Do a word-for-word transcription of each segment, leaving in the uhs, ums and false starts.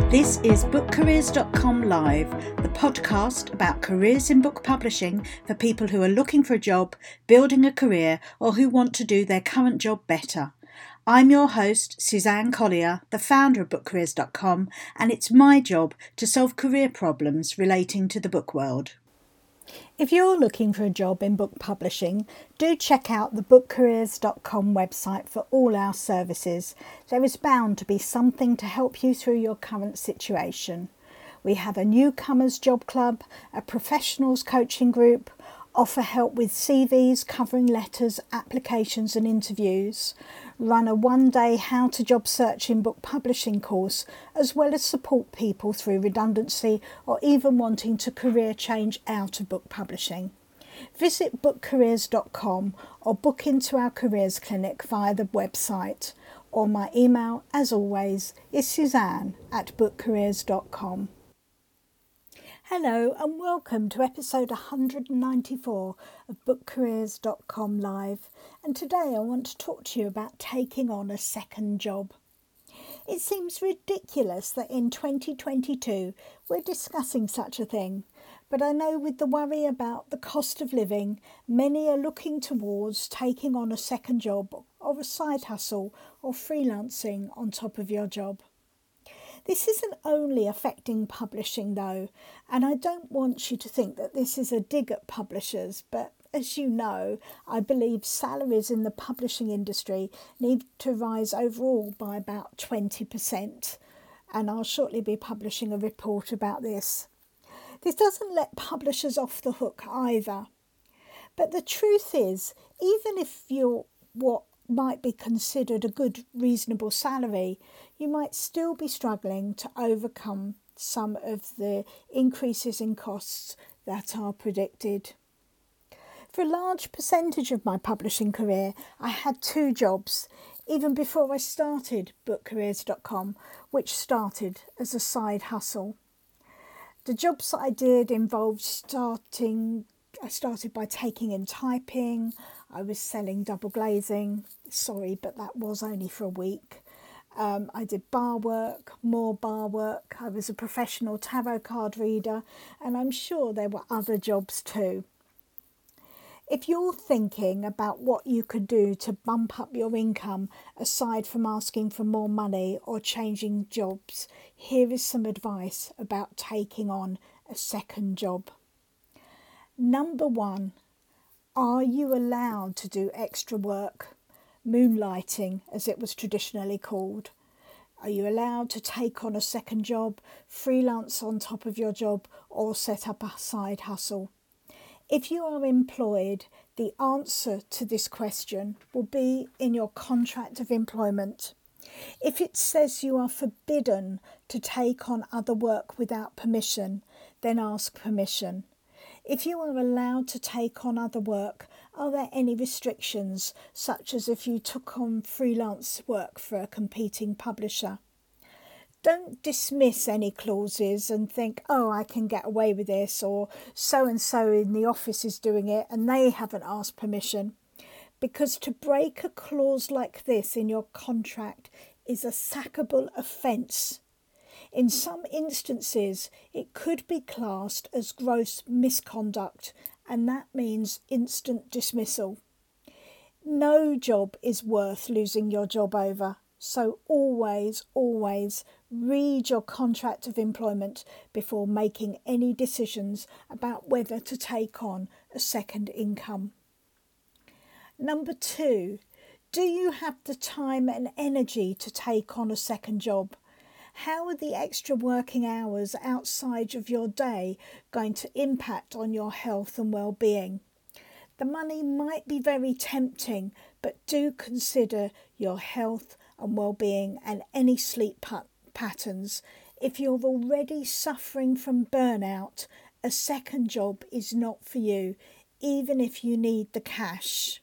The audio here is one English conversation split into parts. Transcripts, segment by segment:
This is book careers dot com Live, the podcast about careers in book publishing for people who are looking for a job, building a career, or who want to do their current job better. I'm your host, Suzanne Collier, the founder of book careers dot com, and it's my job to solve career problems relating to the book world. If you're looking for a job in book publishing, do check out the book careers dot com website for all our services. There is bound to be something to help you through your current situation. We have a newcomers job club, a professionals coaching group, offer help with C Vs, covering letters, applications and interviews, run a one-day how to job search in book publishing course, as well as support people through redundancy or even wanting to career change out of book publishing. Visit book careers dot com or book into our careers clinic via the website, or my email, as always, is suzanne at book careers dot com. Hello and welcome to episode one hundred ninety-four of book careers dot com Live, and today I want to talk to you about taking on a second job. It seems ridiculous that in twenty twenty-two we're discussing such a thing, but I know with the worry about the cost of living, many are looking towards taking on a second job or a side hustle or freelancing on top of your job. This isn't only affecting publishing though, and I don't want you to think that this is a dig at publishers, but as you know, I believe salaries in the publishing industry need to rise overall by about twenty percent, and I'll shortly be publishing a report about this. This doesn't let publishers off the hook either, but the truth is, even if you're what might be considered a good, reasonable salary, you might still be struggling to overcome some of the increases in costs that are predicted. For a large percentage of my publishing career, I had two jobs, even before I started book careers dot com, which started as a side hustle. The jobs that I did involved starting I started by taking in typing. I was selling double glazing. Sorry, but that was only for a week. Um, I did bar work, more bar work. I was a professional tarot card reader, and I'm sure there were other jobs too. If you're thinking about what you could do to bump up your income aside from asking for more money or changing jobs, here is some advice about taking on a second job. Number one, are you allowed to do extra work, moonlighting as it was traditionally called? Are you allowed to take on a second job, freelance on top of your job, or set up a side hustle? If you are employed, the answer to this question will be in your contract of employment. If it says you are forbidden to take on other work without permission, then ask permission. If you are allowed to take on other work, are there any restrictions, such as if you took on freelance work for a competing publisher? Don't dismiss any clauses and think, oh, I can get away with this, or so-and-so in the office is doing it and they haven't asked permission. Because to break a clause like this in your contract is a sackable offence. In some instances, it could be classed as gross misconduct, and that means instant dismissal. No job is worth losing your job over, so always, always read your contract of employment before making any decisions about whether to take on a second income. Number two, do you have the time and energy to take on a second job? How are the extra working hours outside of your day going to impact on your health and well-being? The money might be very tempting, but do consider your health and well-being and any sleep pat- patterns. If you're already suffering from burnout, a second job is not for you, even if you need the cash.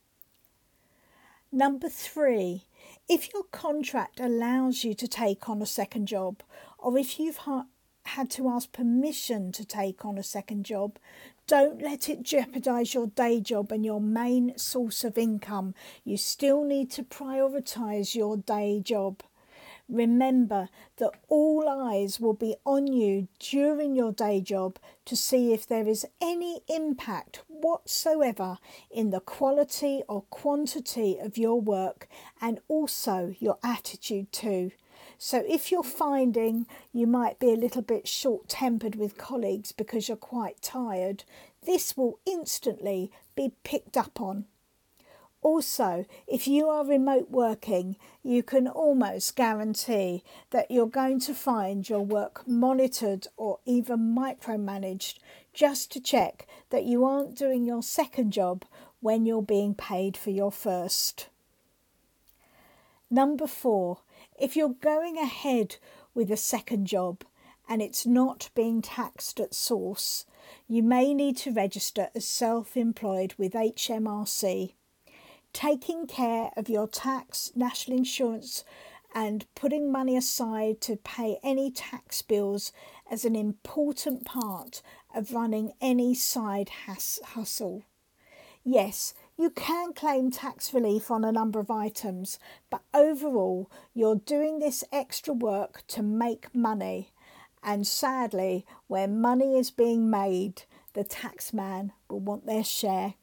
Number three, if your contract allows you to take on a second job, or if you've ha- had to ask permission to take on a second job, don't let it jeopardise your day job and your main source of income. You still need to prioritise your day job. Remember that all eyes will be on you during your day job to see if there is any impact whatsoever in the quality or quantity of your work and also your attitude too. So if you're finding you might be a little bit short-tempered with colleagues because you're quite tired, this will instantly be picked up on. Also, if you are remote working, you can almost guarantee that you're going to find your work monitored or even micromanaged just to check that you aren't doing your second job when you're being paid for your first. Number four, if you're going ahead with a second job and it's not being taxed at source, you may need to register as self-employed with H M R C. Taking care of your tax, national insurance and putting money aside to pay any tax bills is an important part of running any side has- hustle. Yes, you can claim tax relief on a number of items, but overall you're doing this extra work to make money. And sadly, where money is being made, the taxman will want their share.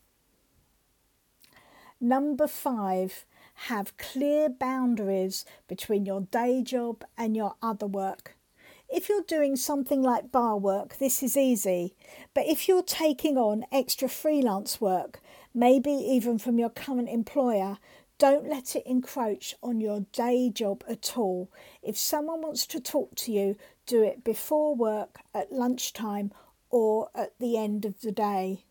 Number five, have clear boundaries between your day job and your other work. If you're doing something like bar work, this is easy. But if you're taking on extra freelance work, maybe even from your current employer, don't let it encroach on your day job at all. If someone wants to talk to you, do it before work, at lunchtime, or at the end of the day.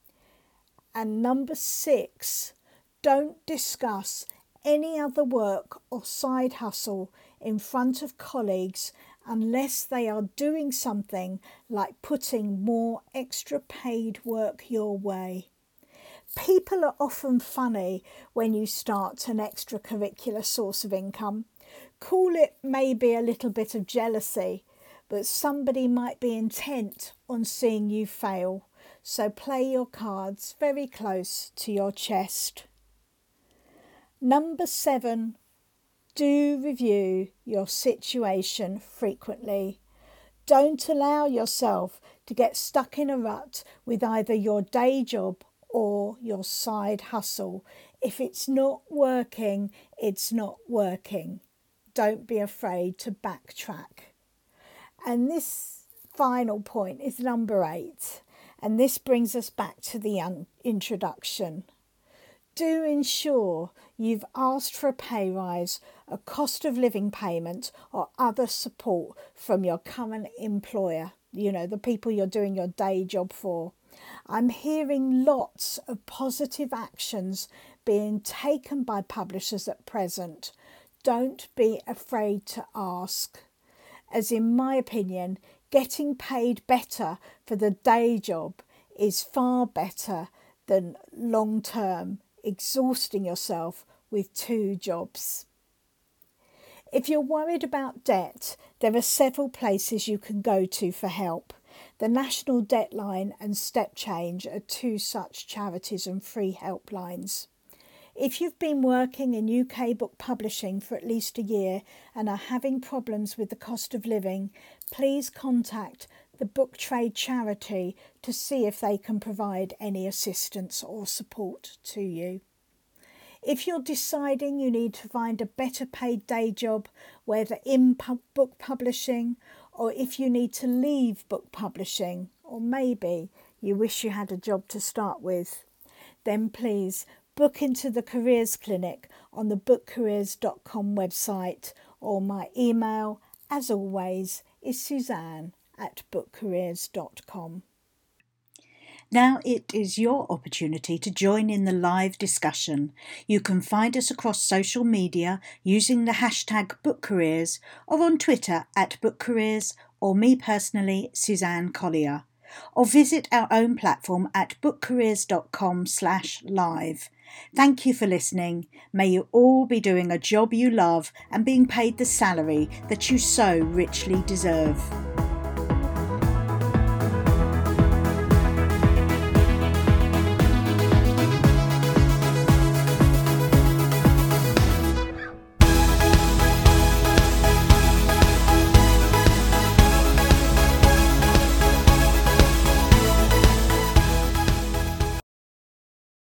And number six, don't discuss any other work or side hustle in front of colleagues unless they are doing something like putting more extra paid work your way. People are often funny when you start an extracurricular source of income. Call it maybe a little bit of jealousy, but somebody might be intent on seeing you fail. So play your cards very close to your chest. Number seven, do review your situation frequently. Don't allow yourself to get stuck in a rut with either your day job or your side hustle. If it's not working, it's not working. Don't be afraid to backtrack. And this final point is number eight. And this brings us back to the un- introduction. Do ensure you've asked for a pay rise, a cost of living payment or other support from your current employer, you know, the people you're doing your day job for. I'm hearing lots of positive actions being taken by publishers at present. Don't be afraid to ask. As in my opinion, getting paid better for the day job is far better than long-term exhausting yourself with two jobs. If you're worried about debt, there are several places you can go to for help. The National Debt Line and Step Change are two such charities and free helplines. If you've been working in U K book publishing for at least a year and are having problems with the cost of living, please contact the Book Trade charity to see if they can provide any assistance or support to you. If you're deciding you need to find a better paid day job, whether in pub- book publishing, or if you need to leave book publishing, or maybe you wish you had a job to start with, then please book into the Careers Clinic on the book careers dot com website, or my email, as always, is Suzanne at book careers dot com. Now it is your opportunity to join in the live discussion. You can find us across social media using the hashtag BookCareers, or on Twitter at BookCareers, or me personally, Suzanne Collier. Or visit our own platform at book careers dot com slash live. Thank you for listening. May you all be doing a job you love and being paid the salary that you so richly deserve.